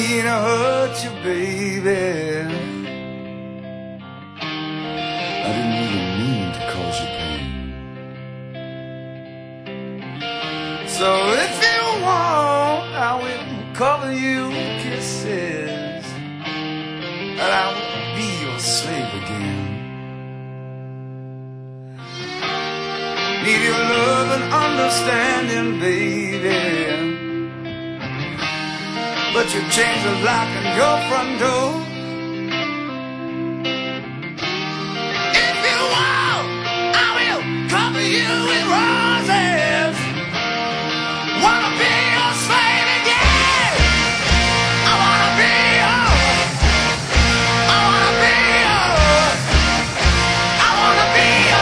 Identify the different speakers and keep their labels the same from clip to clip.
Speaker 1: mean to hurt you, baby. I didn't really mean to cause you pain. So if you want, I will cover you with kisses, and I won't be your slave again. Need your love and understanding, baby, but you changed the lock on your front door. If you want, I will cover you with roses. Wanna be your slave again. I wanna be yours. I wanna be yours. I wanna be your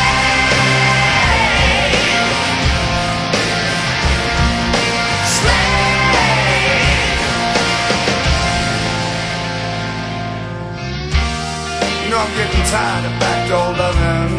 Speaker 1: slave. Slave. You know I'm getting tired of backdoor loving.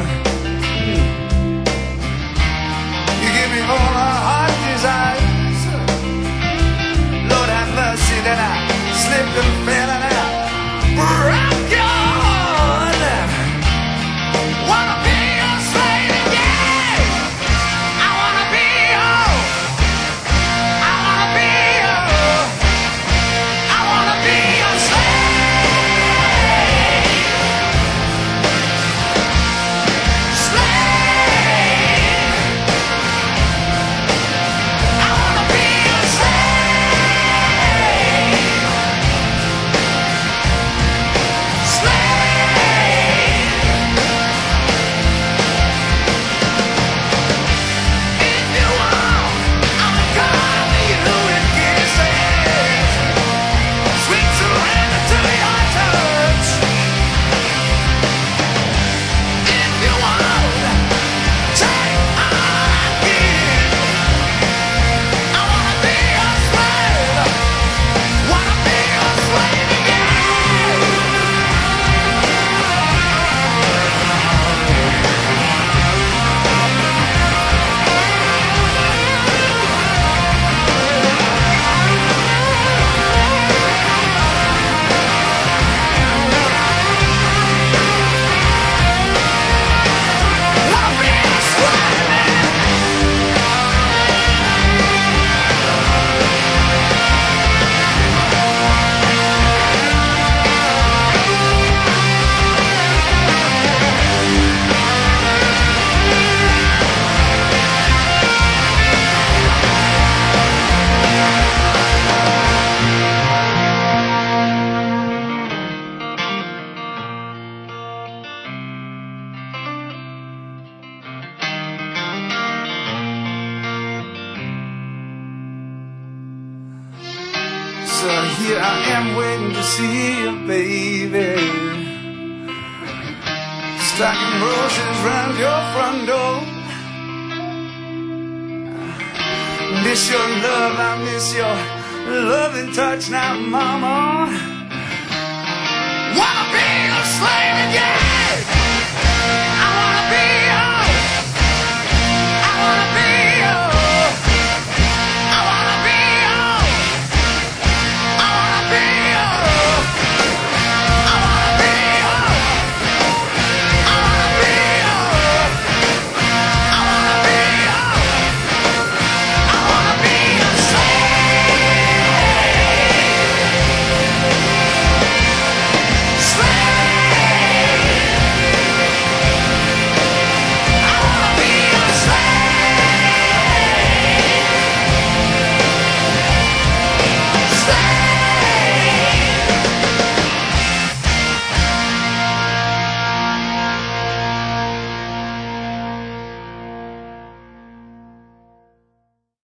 Speaker 1: You give me all my heart desires. Lord have mercy that I slipped and fell and I broke your heart. Wanna be your slave again. I wanna be yours. I wanna be yours. I wanna be your slave. Slave. I wanna be your slave. Slave. If you want, I'll cover you with kisses. Sweet surrender to your touch. If you want, take all I give. I wanna be your slave. Wanna be your slave again. Wanna be your slave. So here I am waiting to see you, baby. Stacking roses round your front door. Miss your love, I miss your loving touch now, mama. Wanna be a slave.